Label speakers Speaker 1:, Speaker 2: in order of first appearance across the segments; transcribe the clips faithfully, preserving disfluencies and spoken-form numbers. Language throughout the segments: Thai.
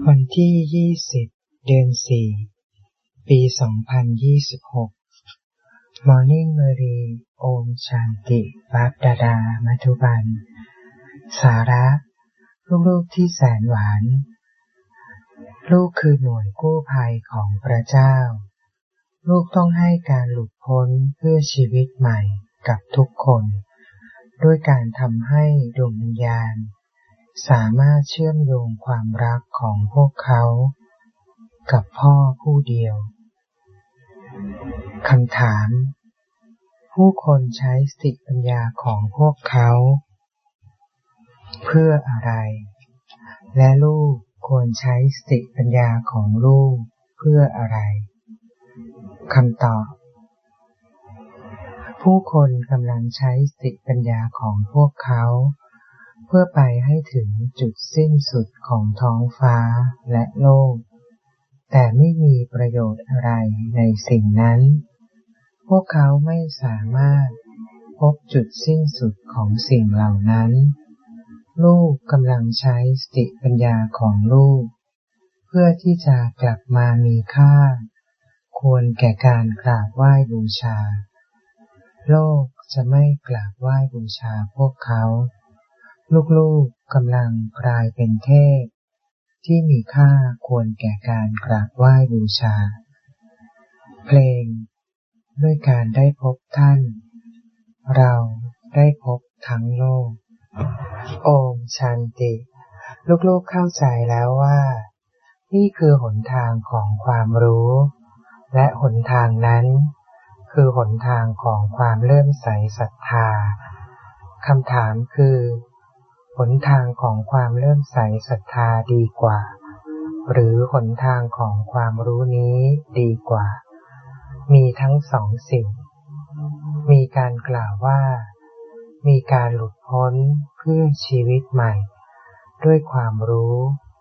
Speaker 1: วันที่ยี่สิบเดือนสี่ปีสองพันยี่สิบหก Morning Glory โอมชันติบัพดาดามัทุบันสาระลูกๆที่แสนหวานลูกคือหน่วยกู้ภัยของพระเจ้าลูกต้องให้การหลุดพ้นเพื่อชีวิตใหม่กับทุกคนด้วยการทำให้ดวงวิญญาณสามารถเชื่อมโยงความรักของพวกเขากับพ่อผู้เดียวคำถามผู้คนใช้สติปัญญาของพวกเขาเพื่ออะไรและลูกควรใช้สติปัญญาของลูกเพื่ออะไรคำตอบผู้คนกำลังใช้สติปัญญาของพวกเขาเพื่อไปให้ถึงจุดสิ้นสุดของท้องฟ้าและโลกแต่ไม่มีประโยชน์อะไรในสิ่งนั้นพวกเขาไม่สามารถพบจุดสิ้นสุดของสิ่งเหล่านั้นลูกกำลังใช้สติปัญญาของลูกเพื่อที่จะกลับมามีค่าควรแก่การกราบไหว้บูชาโลกจะไม่กราบไหว้บูชาพวกเขาลูกๆกำลังกลายเป็นเทพที่มีค่าควรแก่การกราบไหว้บูชาเพลงด้วยการได้พบท่านเราได้พบทั้งโลกโอมชันติลูกๆเข้าใจแล้วว่านี่คือหนทางของความรู้และหนทางนั้นคือหนทางของความเลื่อมใสศรัทธาคำถามคือหนทางของความเลื่อมใสศรัทธาดีกว่าหรือหนทางของความรู้นี้ดีกว่ามีทั้งสองสิ่งมีการกล่าวว่ามีการหลุดพ้นเพื่อชีวิตใหม่ด้วยความรู้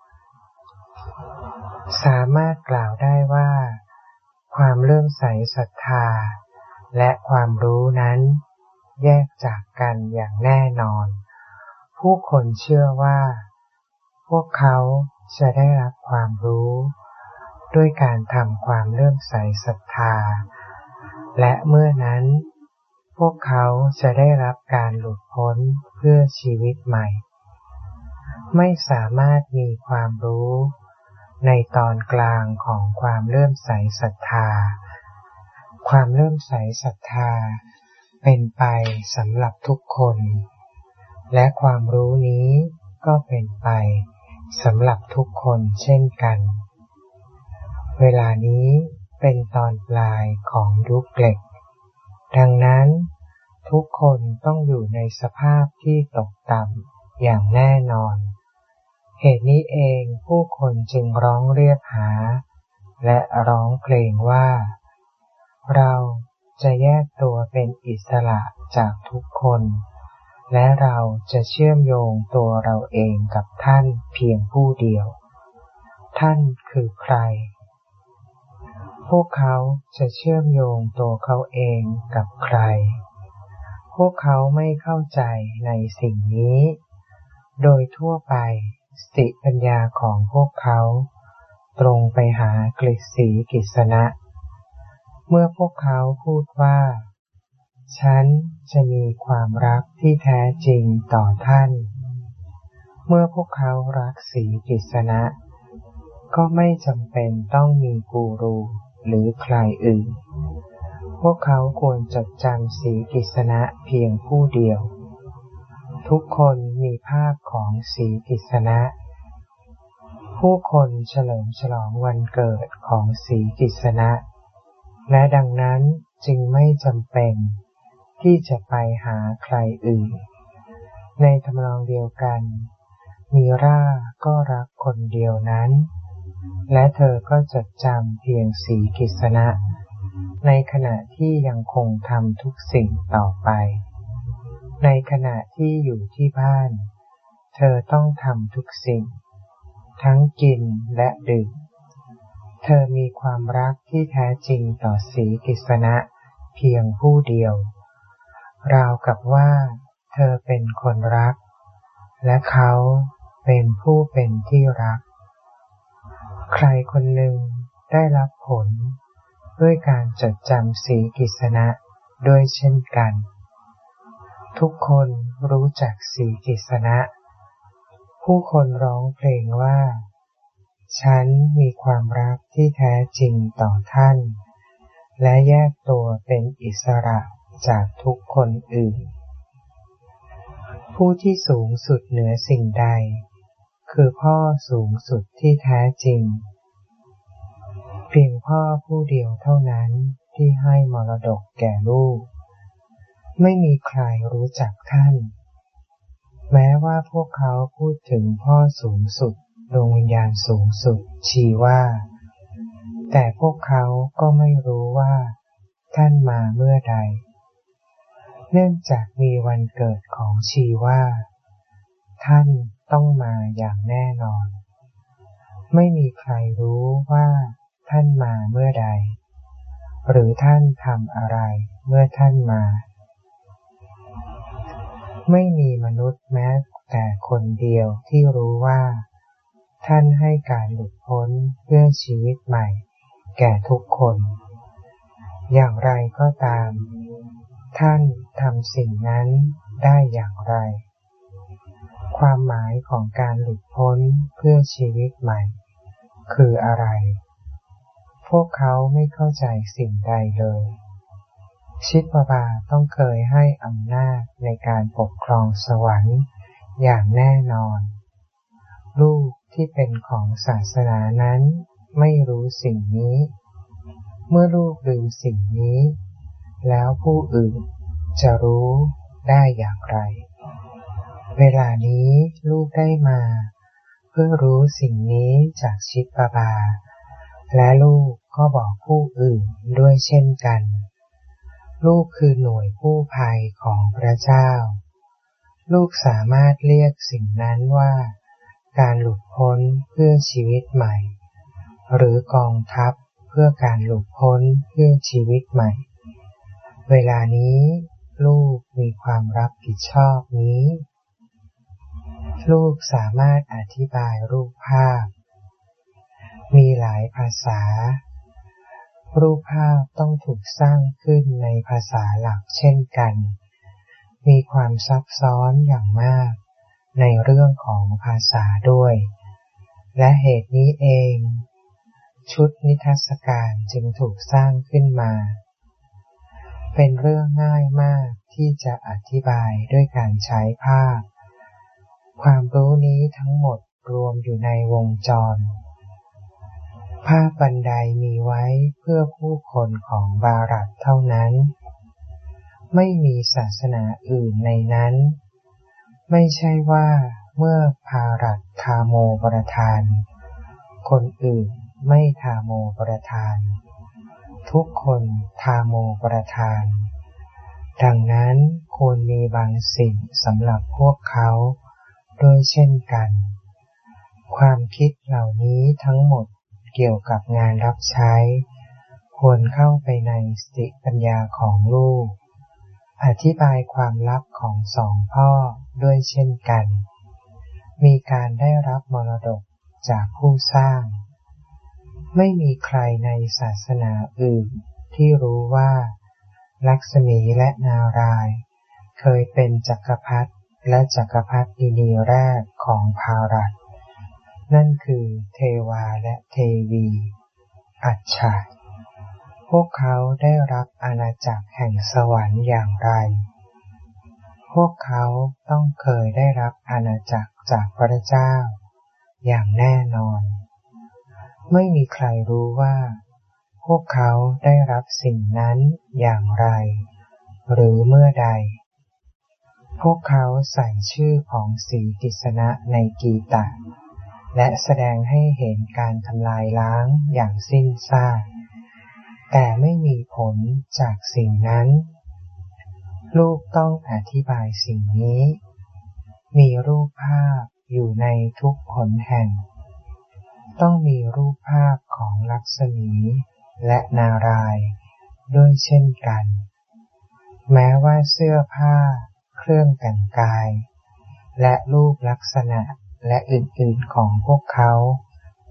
Speaker 1: สามารถกล่าวได้ว่าความเลื่อมใสศรัทธาและความรู้นั้นแยกจากกันอย่างแน่นอนผู้คนเชื่อว่าพวกเขาจะได้รับความรู้ด้วยการทำความเลื่อมใสศรัทธาและเมื่อนั้นพวกเขาจะได้รับการหลุดพ้นเพื่อชีวิตใหม่ไม่สามารถมีความรู้ในตอนกลางของความเลื่อมใสศรัทธาความเลื่อมใสศรัทธาเป็นไปสำหรับทุกคนและความรู้นี้ก็เป็นไปสำหรับทุกคนเช่นกันเวลานี้เป็นตอนปลายของยุคเหล็กดังนั้นทุกคนต้องอยู่ในสภาพที่ตกต่ำอย่างแน่นอนเหตุนี้เองผู้คนจึงร้องเรียกหาและร้องเพลงว่าเราจะแยกตัวเป็นอิสระจากทุกคนและเราจะเชื่อมโยงตัวเราเองกับท่านเพียงผู้เดียวท่านคือใครพวกเขาจะเชื่อมโยงตัวเขาเองกับใครพวกเขาไม่เข้าใจในสิ่งนี้โดยทั่วไปสติปัญญาของพวกเขาตรงไปหากฤษีกฤษณะเมื่อพวกเขาพูดว่าฉันจะมีความรักที่แท้จริงต่อท่านเมื่อพวกเขารักศรีกฤษณะก็ไม่จำเป็นต้องมีกูรูหรือใครอื่นพวกเขาควรจดจำศรีกฤษณะเพียงผู้เดียวทุกคนมีภาพของศรีกฤษณะผู้คนเฉลิมฉลองวันเกิดของศรีกฤษณะและดังนั้นจึงไม่จำเป็นที่จะไปหาใครอื่นในทำนองเดียวกันมีราก็รักคนเดียวนั้นและเธอก็จดจำเพียงศรีกฤษณะในขณะที่ยังคงทำทุกสิ่งต่อไปในขณะที่อยู่ที่บ้านเธอต้องทำทุกสิ่งทั้งกินและดื่มเธอมีความรักที่แท้จริงต่อศรีกฤษณะเพียงผู้เดียวราวกับว่าเธอเป็นคนรักและเขาเป็นผู้เป็นที่รักใครคนหนึ่งได้รับผลด้วยการจดจำสีกิษณะด้วยเช่นกันทุกคนรู้จักสีกิษณะผู้คนร้องเพลงว่าฉันมีความรักที่แท้จริงต่อท่านและแยกตัวเป็นอิสระจากทุกคนอื่นผู้ที่สูงสุดเหนือสิ่งใดคือพ่อสูงสุดที่แท้จริงเพียงพ่อผู้เดียวเท่านั้นที่ให้มรดกแก่ลูกไม่มีใครรู้จักท่านแม้ว่าพวกเขาพูดถึงพ่อสูงสุดดวงวิญญาณสูงสุดชีว่าแต่พวกเขาก็ไม่รู้ว่าท่านมาเมื่อใดเนื่องจากมีวันเกิดของชีว่าท่านต้องมาอย่างแน่นอนไม่มีใครรู้ว่าท่านมาเมื่อใดหรือท่านทำอะไรเมื่อท่านมาไม่มีมนุษย์แม้แต่คนเดียวที่รู้ว่าท่านให้การหลุดพ้นเพื่อชีวิตใหม่แก่ทุกคนอย่างไรก็ตามท่านทำสิ่งนั้นได้อย่างไรความหมายของการหลุดพ้นเพื่อชีวิตใหม่คืออะไรพวกเขาไม่เข้าใจสิ่งใดเลยชิดบาบาต้องเคยให้อำนาจในการปกครองสวรรค์อย่างแน่นอนลูกที่เป็นของศาสนานั้นไม่รู้สิ่งนี้เมื่อลูกลืมสิ่งนี้แล้วผู้อื่นจะรู้ได้อย่างไรเวลานี้ลูกได้มาเพื่อรู้สิ่งนี้จากชิดบาบาและลูกก็บอกผู้อื่นด้วยเช่นกันลูกคือหน่วยกู้ภัยของพระเจ้าลูกสามารถเรียกสิ่งนั้นว่าการหลุดพ้นเพื่อชีวิตใหม่หรือกองทัพเพื่อการหลุดพ้นเพื่อชีวิตใหม่เวลานี้ลูกมีความรับผิดชอบนี้ลูกสามารถอธิบายรูปภาพมีหลายภาษารูปภาพต้องถูกสร้างขึ้นในภาษาหลักเช่นกันมีความซับซ้อนอย่างมากในเรื่องของภาษาด้วยและเหตุนี้เองชุดนิทรรศการจึงถูกสร้างขึ้นมาเป็นเรื่องง่ายมากที่จะอธิบายด้วยการใช้ภาพความรู้นี้ทั้งหมดรวมอยู่ในวงจรภาพบันไดมีไว้เพื่อผู้คนของบารัตเท่านั้นไม่มีศาสนาอื่นในนั้นไม่ใช่ว่าเมื่อภารัตทาโมประทานคนอื่นไม่ทาโมประทานทุกคนทาโมประทานดังนั้นควรมีบางสิ่งสำหรับพวกเขาด้วยเช่นกันความคิดเหล่านี้ทั้งหมดเกี่ยวกับงานรับใช้ควรเข้าไปในสติปัญญาของลูกอธิบายความลับของสองพ่อด้วยเช่นกันมีการได้รับมรดกจากผู้สร้างไม่มีใครในศาสนาอื่นที่รู้ว่าลักษมีและนารายณ์เคยเป็นจักรพรรดิและจักรพรรดินีแรกของภารัตนั่นคือเทวาและเทวีอัจฉาพวกเขาได้รับอาณาจักรแห่งสวรรค์อย่างไรพวกเขาต้องเคยได้รับอาณาจักรจากพระเจ้าอย่างแน่นอนไม่มีใครรู้ว่าพวกเขาได้รับสิ่งนั้นอย่างไรหรือเมื่อใดพวกเขาใส่ชื่อของสีกิษณะในกีตะและแสดงให้เห็นการทำลายล้างอย่างสิ้นซากแต่ไม่มีผลจากสิ่งนั้นลูกต้องอธิบายสิ่งนี้มีรูปภาพอยู่ในทุกหนแห่งต้องมีรูปภาพของลักษมีและนารายณ์ด้วยเช่นกันแม้ว่าเสื้อผ้าเครื่องแต่งกายและรูปลักษณะและอื่นๆของพวกเขา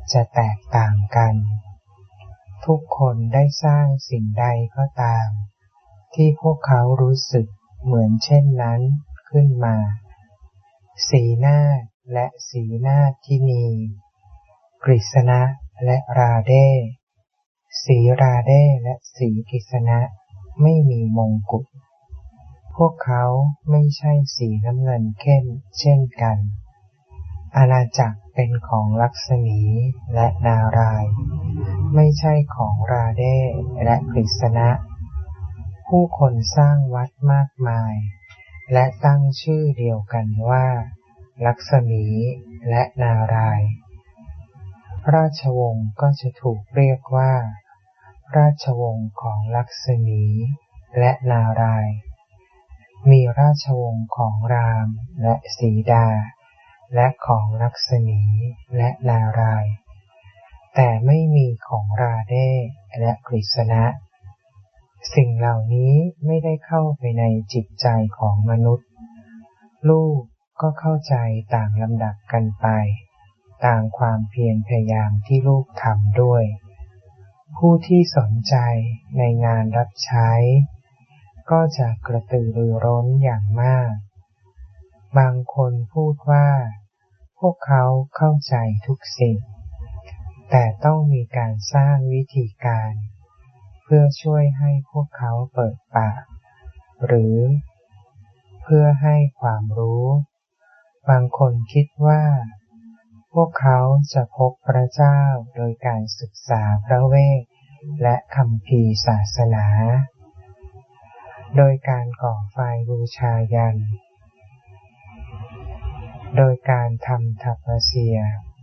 Speaker 1: จะแตกต่างกันทุกคนได้สร้างสิ่งใดก็ตามที่พวกเขารู้สึกเหมือนเช่นนั้นขึ้นมาสีหน้าและสีหน้าที่มีกฤษณะและราเดสีราเดและสีกฤษณะไม่มีมงกุฎพวกเขาไม่ใช่สีน้ำเงินเข้มเช่นกันอาณาจักรเป็นของลักษมีและนารายณ์ไม่ใช่ของราเดและกฤษณะผู้คนสร้างวัดมากมายและตั้งชื่อเดียวกันว่าลักษมีและนารายณ์ราชวงศ์ก็จะถูกเรียกว่าราชวงศ์ของลักษมีและนารายณ์มีราชวงศ์ของรามและสีดาและของลักษมีและนารายณ์แต่ไม่มีของราเดและกฤษณะสิ่งเหล่านี้ไม่ได้เข้าไปในจิตใจของมนุษย์ลูกก็เข้าใจต่างลำดับกันไปต่างความเพียรพยายามที่ลูกทำด้วยผู้ที่สนใจในงานรับใช้ก็จะกระตือรือร้นอย่างมากบางคนพูดว่าพวกเขาเข้าใจทุกสิ่งแต่ต้องมีการสร้างวิธีการเพื่อช่วยให้พวกเขาเปิดปากหรือเพื่อให้ความรู้บางคนคิดว่าพวกเขาจะพบพระเจ้าโดยการศึกษาพระเวทและคัมภีร์ศาสนาโดยการก่อไฟบูชายัญโดยการทำทัปเสีย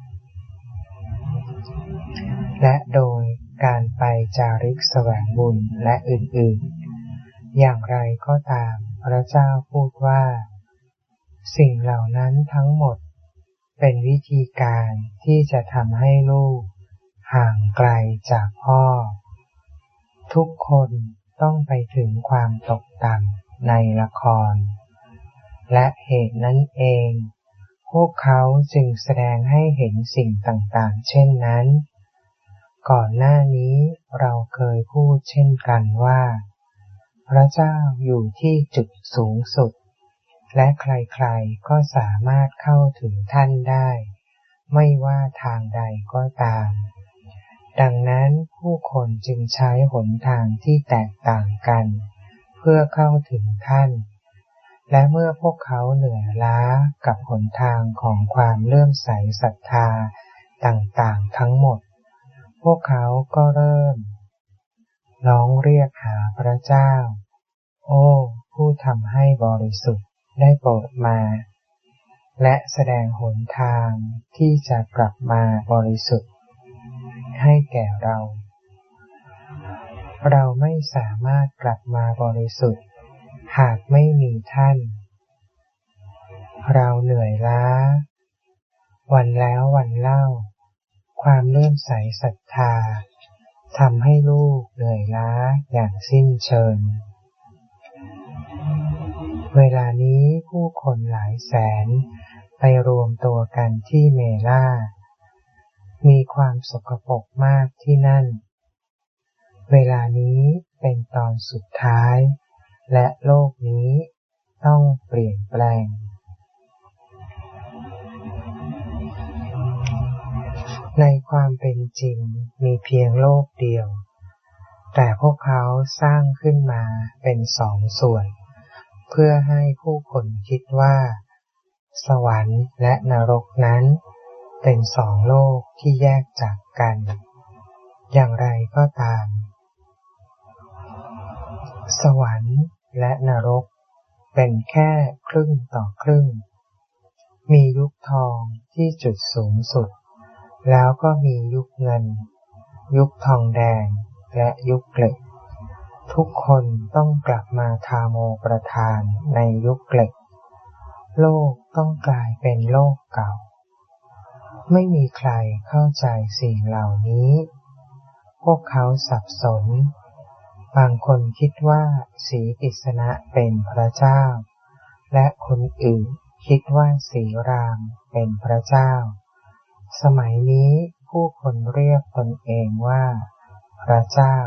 Speaker 1: และโดยการไปจาริกแสวงบุญและอื่นๆอย่างไรก็ตามพระเจ้าพูดว่าสิ่งเหล่านั้นทั้งหมดเป็นวิธีการที่จะทำให้ลูกห่างไกลจากพ่อทุกคนต้องไปถึงความตกต่ำในละครและเหตุนั้นเองพวกเขาจึงแสดงให้เห็นสิ่งต่างๆเช่นนั้นก่อนหน้านี้เราเคยพูดเช่นกันว่าพระเจ้าอยู่ที่จุดสูงสุดและใครๆก็สามารถเข้าถึงท่านได้ไม่ว่าทางใดก็ตามดังนั้นผู้คนจึงใช้หนทางที่แตกต่างกันเพื่อเข้าถึงท่านและเมื่อพวกเขาเหนื่อยล้ากับหนทางของความเลื่อมใสศรัทธาต่างๆทั้งหมดพวกเขาก็เริ่มร้องเรียกหาพระเจ้าโอ้ผู้ทำให้บริสุทธิ์ได้โปรดมาและแสดงหนทางที่จะกลับมาบริสุทธิ์ให้แก่เราเราไม่สามารถกลับมาบริสุทธิ์หากไม่มีท่านเราเหนื่อยล้าวันแล้ววันเล่าความเลื่อมใสศรัทธาทำให้ลูกเหนื่อยล้าอย่างสิ้นเชิงเวลานี้ผู้คนหลายแสนไปรวมตัวกันที่เมล่ามีความสกปรกมากที่นั่นเวลานี้เป็นตอนสุดท้ายและโลกนี้ต้องเปลี่ยนแปลงในความเป็นจริงมีเพียงโลกเดียวแต่พวกเขาสร้างขึ้นมาเป็นสองส่วนเพื่อให้ผู้คนคิดว่าสวรรค์และนรกนั้นเป็นสองโลกที่แยกจากกันอย่างไรก็ตามสวรรค์และนรกเป็นแค่ครึ่งต่อครึ่งมียุคทองที่จุดสูงสุดแล้วก็มียุคเงินยุคทองแดงและยุคเหล็กทุกคนต้องกลับมาทาโมประทานในยุคเหล็กโลกต้องกลายเป็นโลกเก่าไม่มีใครเข้าใจสิ่งเหล่านี้พวกเขาสับสนบางคนคิดว่าสีกฤษณะเป็นพระเจ้าและคนอื่นคิดว่าสีรามเป็นพระเจ้าสมัยนี้ผู้คนเรียกตนเองว่าพระเจ้า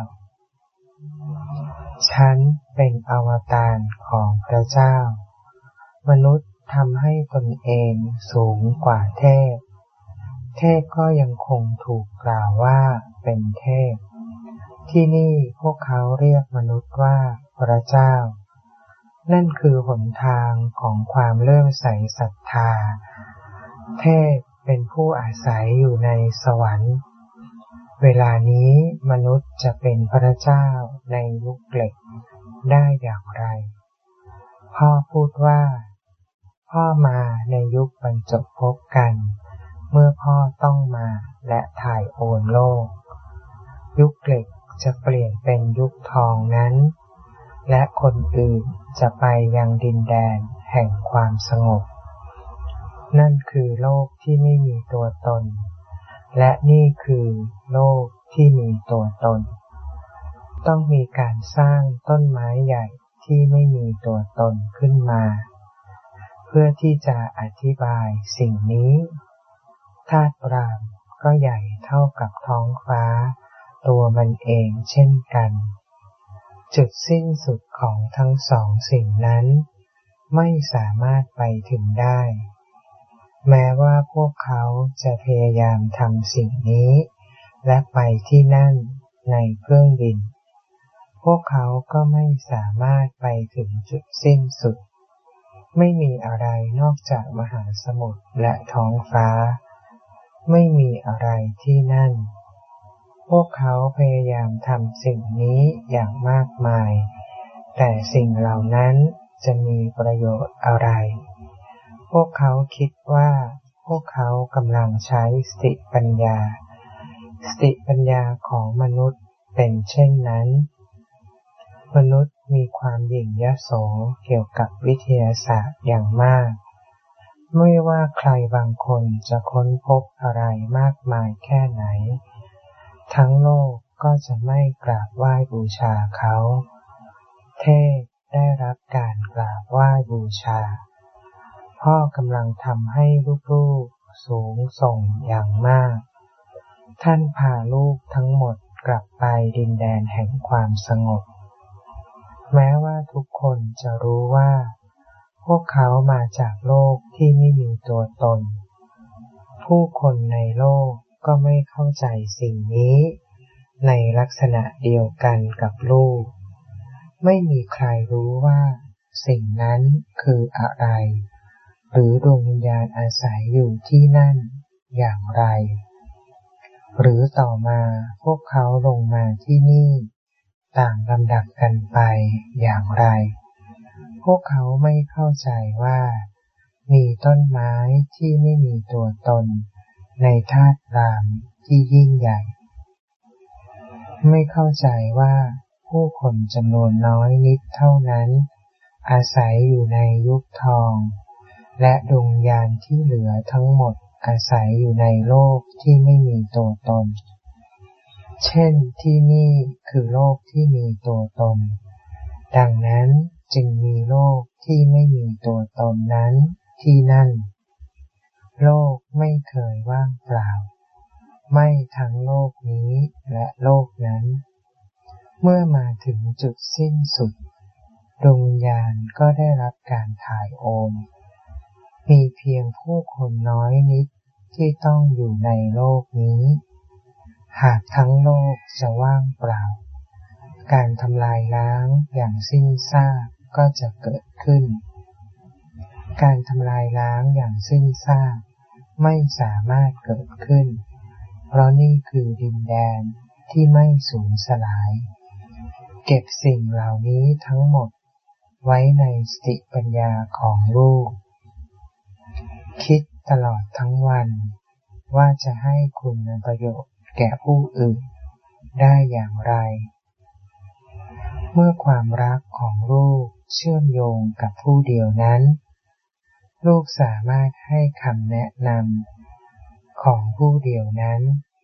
Speaker 1: ฉันเป็นอวตารของพระเจ้ามนุษย์ทำให้ตนเองสูงกว่าเทพเทพก็ยังคงถูกกล่าวว่าเป็นเทพที่นี่พวกเขาเรียกมนุษย์ว่าพระเจ้านั่นคือหนทางของความเลื่อมใสศรัทธาเทพเป็นผู้อาศัยอยู่ในสวรรค์เวลานี้มนุษย์จะเป็นพระเจ้าในยุคเหล็กได้อย่างไรพ่อพูดว่าพ่อมาในยุคบรรจบพบกันเมื่อพ่อต้องมาและถ่ายโอนโลกยุคเหล็กจะเปลี่ยนเป็นยุคทองนั้นและคนอื่นจะไปยังดินแดนแห่งความสงบนั่นคือโลกที่ไม่มีตัวตนและนี่คือโลกที่มีตัวตนต้องมีการสร้างต้นไม้ใหญ่ที่ไม่มีตัวตนขึ้นมาเพื่อที่จะอธิบายสิ่งนี้ธาตุรามก็ใหญ่เท่ากับท้องฟ้าตัวมันเองเช่นกันจุดสิ้นสุดของทั้งสองสิ่งนั้นไม่สามารถไปถึงได้แม้ว่าพวกเขาจะพยายามทำสิ่งนี้และไปที่นั่นในเครื่องบินพวกเขาก็ไม่สามารถไปถึงจุดสิ้นสุดไม่มีอะไรนอกจากมหาสมุทรและท้องฟ้าไม่มีอะไรที่นั่นพวกเขาพยายามทำสิ่งนี้อย่างมากมายแต่สิ่งเหล่านั้นจะมีประโยชน์อะไรพวกเขาคิดว่าพวกเขากำลังใช้สติปัญญาสติปัญญาของมนุษย์เป็นเช่นนั้นมนุษย์มีความหยิ่งยโสเกี่ยวกับวิทยาศาสตร์อย่างมากไม่ว่าใครบางคนจะค้นพบอะไรมากมายแค่ไหนทั้งโลกก็จะไม่กราบไหว้บูชาเขาเทพได้รับการกราบไหว้บูชาพ่อกำลังทำให้ลูกๆสูงส่งอย่างมากท่านพาลูกทั้งหมดกลับไปดินแดนแห่งความสงบแม้ว่าทุกคนจะรู้ว่าพวกเขามาจากโลกที่ไม่มีตัวตนผู้คนในโลกก็ไม่เข้าใจสิ่งนี้ในลักษณะเดียวกันกับลูกไม่มีใครรู้ว่าสิ่งนั้นคืออะไรหรือดวงวิญญาณอาศัยอยู่ที่นั่นอย่างไรหรือต่อมาพวกเขาลงมาที่นี่ต่างลำดับกันไปอย่างไรพวกเขาไม่เข้าใจว่ามีต้นไม้ที่ไม่มีตัวตนในธาตุรามที่ยิ่งใหญ่ไม่เข้าใจว่าผู้คนจำนวนน้อยนิดเท่านั้นอาศัยอยู่ในยุคทองและดวงวิญญาณที่เหลือทั้งหมดอาศัยอยู่ในโลกที่ไม่มีตัวตนเช่นที่นี่คือโลกที่มีตัวตนดังนั้นจึงมีโลกที่ไม่มีตัวตนนั้นที่นั่นโลกไม่เคยว่างเปล่าไม่ทั้งโลกนี้และโลกนั้นเมื่อมาถึงจุดสิ้นสุดดวงวิญญาณก็ได้รับการถ่ายโอนมีเพียงผู้คนน้อยนิดที่ต้องอยู่ในโลกนี้หากทั้งโลกจะว่างเปล่าการทำลายล้างอย่างสิ้นซากก็จะเกิดขึ้นการทำลายล้างอย่างสิ้นซากไม่สามารถเกิดขึ้นเพราะนี่คือดินแดนที่ไม่สูญสลายเก็บสิ่งเหล่านี้ทั้งหมดไว้ในสติปัญญาของลูกคิดตลอดทั้งวันว่าจะให้คุณประโยชน์แก่ผู้อื่นได้อย่างไรเมื่อความรักของลูกเชื่อมโยงกับผู้เดียวนั้นลูกสามารถให้คำแนะนำของผู้เดียวนั้น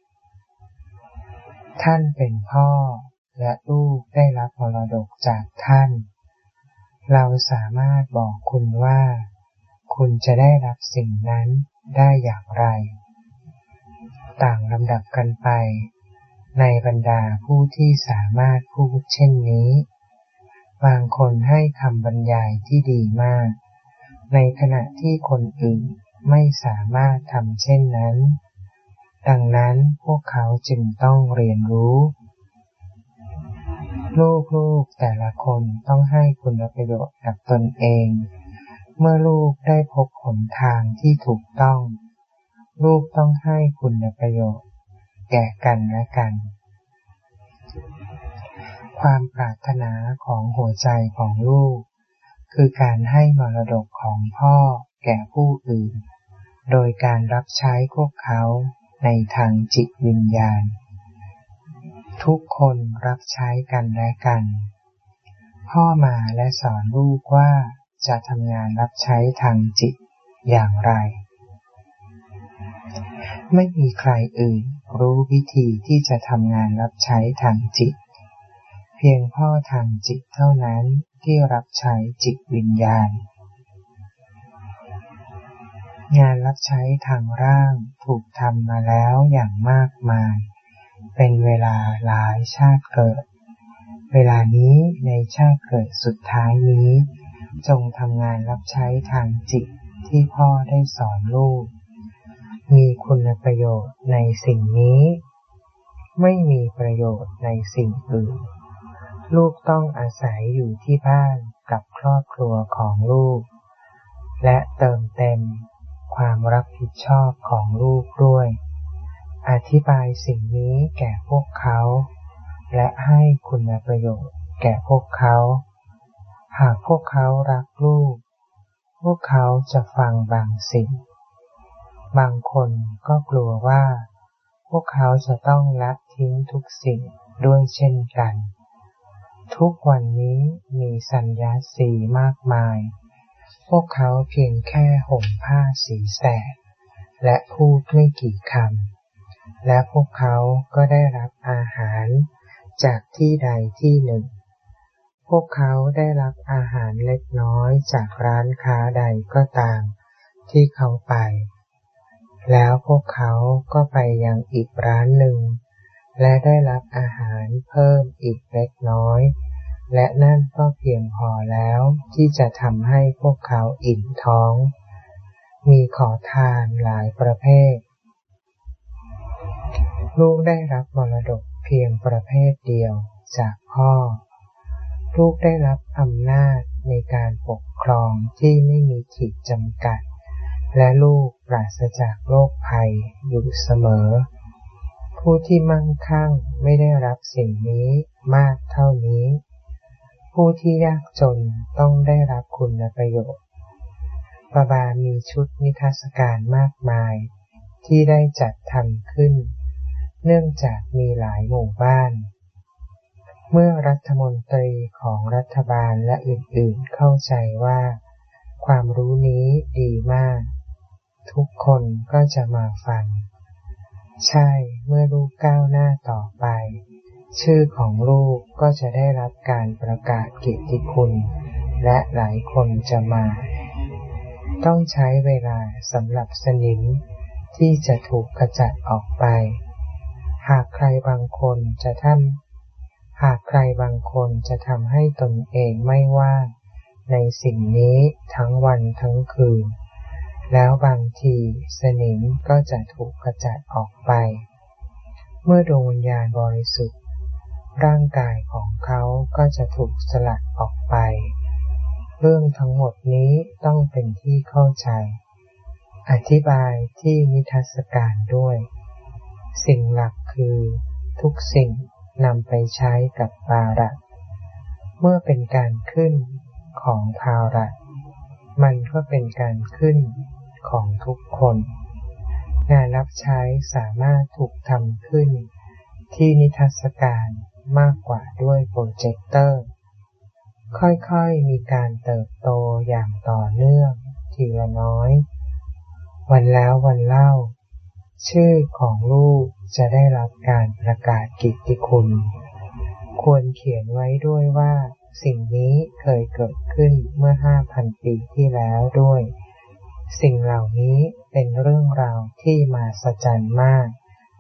Speaker 1: ท่านเป็นพ่อและลูกได้รับมรดกจากท่านเราสามารถบอกคุณว่าคุณจะได้รับสิ่งนั้นได้อย่างไรต่างลำดับกันไปในบรรดาผู้ที่สามารถพูดเช่นนี้บางคนให้คำบรรยายที่ดีมากในขณะที่คนอื่นไม่สามารถทำเช่นนั้นดังนั้นพวกเขาจึงต้องเรียนรู้ลูกๆแต่ละคนต้องให้คุณประโยชน์กับตนเองเมื่อลูกได้พบหนทางที่ถูกต้องลูกต้องให้คุณประโยชน์แก่กันและกันความปรารถนาของหัวใจของลูกคือการให้มรดกของพ่อแก่ผู้อื่นโดยการรับใช้พวกเขาในทางจิตวิญญาณทุกคนรับใช้กันและกันพ่อมาและสอนลูกว่าจะทำงานรับใช้ทางจิตอย่างไรไม่มีใครอื่นรู้วิธีที่จะทำงานรับใช้ทางจิตเพียงพ่อทางจิตเท่านั้นที่รับใช้จิตวิญญาณงานรับใช้ทางร่างถูกทำมาแล้วอย่างมากมายเป็นเวลาหลายชาติเกิดเวลานี้ในชาติเกิดสุดท้ายนี้จงทำงานรับใช้ทางจิตที่พ่อได้สอนลูกมีคุณประโยชน์ในสิ่งนี้ไม่มีประโยชน์ในสิ่งอื่นลูกต้องอาศัยอยู่ที่บ้านกับครอบครัวของลูกและเติมเต็มความรับผิดชอบของลูกด้วยอธิบายสิ่งนี้แก่พวกเขาและให้คุณประโยชน์แก่พวกเขาหากพวกเขารักลูกพวกเขาจะฟังบางสิ่งบางคนก็กลัวว่าพวกเขาจะต้องละทิ้งทุกสิ่งด้วยเช่นกันทุกวันนี้มีสัญญาสีมากมายพวกเขาเพียงแค่ห่มผ้าสีแสดและพูดไม่กี่คำและพวกเขาก็ได้รับอาหารจากที่ใดที่หนึ่งพวกเขาได้รับอาหารเล็กน้อยจากร้านค้าใดก็ตามที่เขาไปแล้วพวกเขาก็ไปยังอีกร้านหนึ่งและได้รับอาหารเพิ่มอีกเล็กน้อยและนั่นก็เพียงพอแล้วที่จะทำให้พวกเขาอิ่มท้องมีขอทานหลายประเภทลูกได้รับมรดกเพียงประเภทเดียวจากพ่อลูกได้รับอำนาจในการปกครองที่ไม่มีขีดจำกัดและลูกปราศจากโรคภัยอยู่เสมอผู้ที่มั่งคั่งไม่ได้รับสิ่งนี้มากเท่านี้ผู้ที่ยากจนต้องได้รับคุณประโยชน์บาบามีชุดนิทรรศการมากมายที่ได้จัดทำขึ้นเนื่องจากมีหลายหมู่บ้านเมื่อรัฐมนตรีของรัฐบาลและอื่นๆเข้าใจว่าความรู้นี้ดีมากทุกคนก็จะมาฟังใช่เมื่อลูกก้าวหน้าต่อไปชื่อของลูกก็จะได้รับการประกาศเกียรติคุณและหลายคนจะมาต้องใช้เวลาสำหรับสนิมที่จะถูกขจัดออกไปหากใครบางคนจะทำหากใครบางคนจะทำให้ตนเองไม่ว่างในสิ่งนี้ทั้งวันทั้งคืนแล้วบางทีสนิมก็จะถูกขจัดออกไปเมื่อดวงวิญญาณบริสุทธิ์ร่างกายของเขาก็จะถูกสลัดออกไปเรื่องทั้งหมดนี้ต้องเป็นที่เข้าใจอธิบายที่นิทรรศการด้วยสิ่งหลักคือทุกสิ่งนำไปใช้กับภาระเมื่อเป็นการขึ้นของภาระมันก็เป็นการขึ้นของทุกคนงานรับใช้สามารถถูกทำขึ้นที่นิทรรศการมากกว่าด้วยโปรเจคเตอร์ค่อยๆมีการเติบโตอย่างต่อเนื่องทีละน้อยวันแล้ววันเล่าชื่อของลูกจะได้รับการประกาศเกียรติคุณควรเขียนไว้ด้วยว่าสิ่งนี้เคยเกิดขึ้นเมื่อ ห้าพัน ปีที่แล้วด้วย สิ่งเหล่านี้เป็นเรื่องราวที่มหัศจรรย์มาก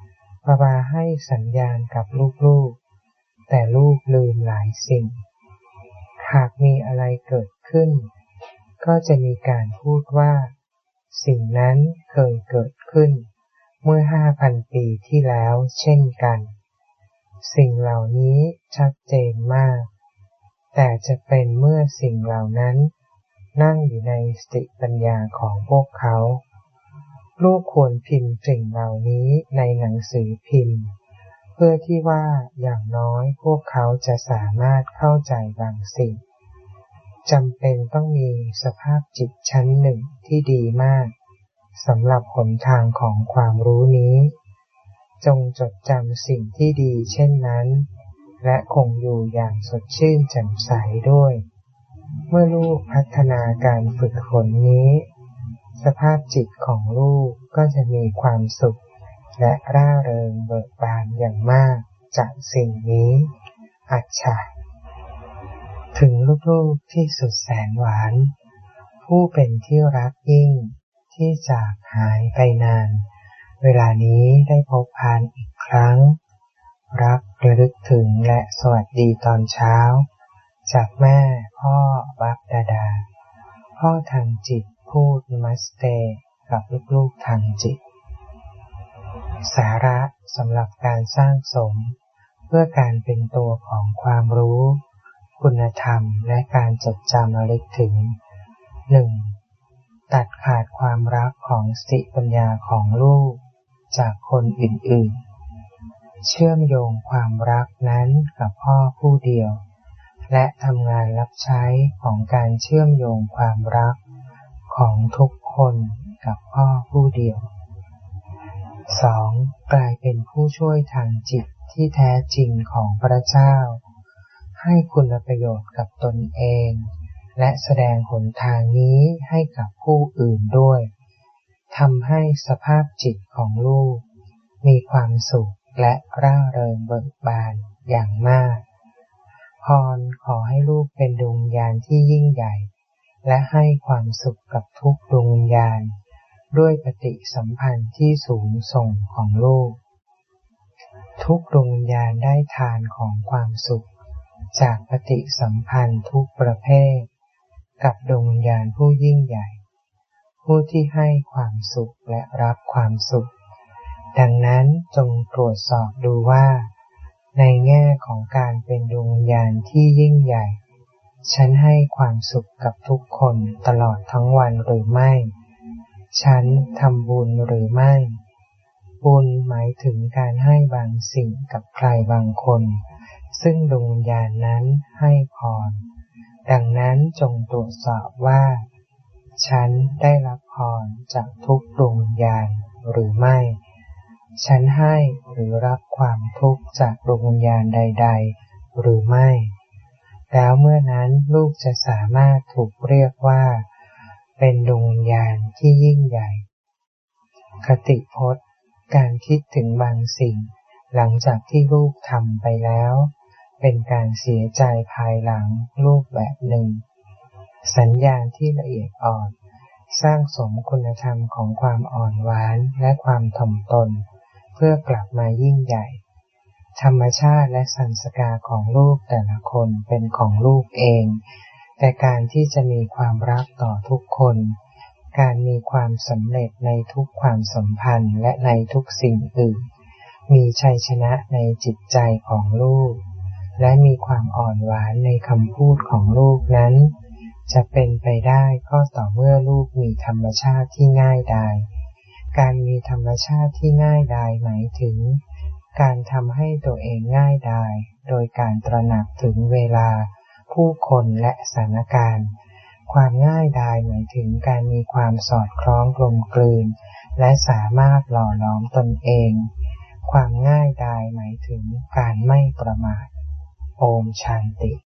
Speaker 1: บาบาให้สัญญาณกับลูกๆแต่ลูกลืมหลายสิ่งหากมีอะไรเกิดขึ้นก็จะมีการพูดว่าสิ่งนั้นเคยเกิดขึ้นเมื่อห้าพันปีที่แล้วเช่นกันสิ่งเหล่านี้ชัดเจนมากแต่จะเป็นเมื่อสิ่งเหล่านั้นนั่งอยู่ในสติปัญญาของพวกเขาลูกควรพิมพ์สิ่งเหล่านี้ในหนังสือพิมพ์เพื่อที่ว่าอย่างน้อยพวกเขาจะสามารถเข้าใจบางสิ่งจำเป็นต้องมีสภาพจิตชั้นหนึ่งที่ดีมากสำหรับหนทางของความรู้นี้จงจดจำสิ่งที่ดีเช่นนั้นและคงอยู่อย่างสดชื่นแจ่มใสด้วยเมื่อลูกพัฒนาการฝึกฝนนี้สภาพจิตของลูกก็จะมีความสุขและร่าเริงเบิกบานอย่างมากจากสิ่งนี้อัจฉะถึงลูกๆที่สุดแสนหวานผู้เป็นที่รักยิ่งที่จากหายไปนานเวลานี้ได้พบพานอีกครั้งรักระลึกถึงและสวัสดีตอนเช้าจากแม่พ่อบัพดาดาพ่อทางจิตพูดนมัสเตกับลูกๆทางจิตสาระสำหรับการสร้างสมเพื่อการเป็นตัวของความรู้คุณธรรมและการจดจำระลึกถึง หนึ่ง. ตัดขาดความรักของสติปัญญาของลูกจากคนอื่นๆเชื่อมโยงความรักนั้นกับพ่อผู้เดียวและทำงานรับใช้ของการเชื่อมโยงความรักของทุกคนกับพ่อผู้เดียว สอง. กลายเป็นผู้ช่วยทางจิตที่แท้จริงของพระเจ้าให้คุณประโยชน์กับตนเองและแสดงหนทางนี้ให้กับผู้อื่นด้วยทำให้สภาพจิตของลูกมีความสุขและร่าเริงเบิกบานอย่างมากพรขอให้ลูกเป็นดวงวิญญาณที่ยิ่งใหญ่และให้ความสุขกับทุกดวงวิญญาณด้วยปฏิสัมพันธ์ที่สูงส่งของลูกทุกดวงวิญญาณได้ทานของความสุขจากปฏิสัมพันธ์ทุกประเภทกับดวงวิญญาณผู้ยิ่งใหญ่ผู้ที่ให้ความสุขและรับความสุขดังนั้นจงตรวจสอบดูว่าในแง่ของการเป็นดวงวิญญาณที่ยิ่งใหญ่ฉันให้ความสุขกับทุกคนตลอดทั้งวันหรือไม่ฉันทำบุญหรือไม่บุญหมายถึงการให้บางสิ่งกับใครบางคนซึ่งดวงวิญญาณนั้นให้พรดังนั้นจงตรวจสอบว่าฉันได้รับพรจากทุกดวงวิญญาณหรือไม่ฉันให้หรือรับความทุกข์จากดวงวิญญาณใดๆหรือไม่แล้วเมื่อนั้นลูกจะสามารถถูกเรียกว่าเป็นดวงวิญญาณที่ยิ่งใหญ่คติพจน์การคิดถึงบางสิ่งหลังจากที่ลูกทำไปแล้วเป็นการเสียใจภายหลังรูปแบบหนึ่งสัญญาณที่ละเอียดอ่อนสร้างสมคุณธรรมของความอ่อนหวานและความถ่อมตนเพื่อกลับมายิ่งใหญ่ธรรมชาติและสันสกาของลูกแต่ละคนเป็นของลูกเองแต่การที่จะมีความรักต่อทุกคนการมีความสำเร็จในทุกความสัมพันธ์และในทุกสิ่งอื่นมีชัยชนะในจิตใจของลูกและมีความอ่อนหวานในคำพูดของลูกนั้นจะเป็นไปได้ก็ต่อเมื่อลูกมีธรรมชาติที่ง่ายดายการมีธรรมชาติที่ง่ายดายหมายถึงการทำให้ตัวเองง่ายดายโดยการตระหนักถึงเวลาผู้คนและสถานการณ์ความง่ายดายหมายถึงการมีความสอดคล้องกลมกลืนและสามารถหล่อหลอมตนเองความง่ายดายหมายถึงการไม่ประมาทโอมชันติ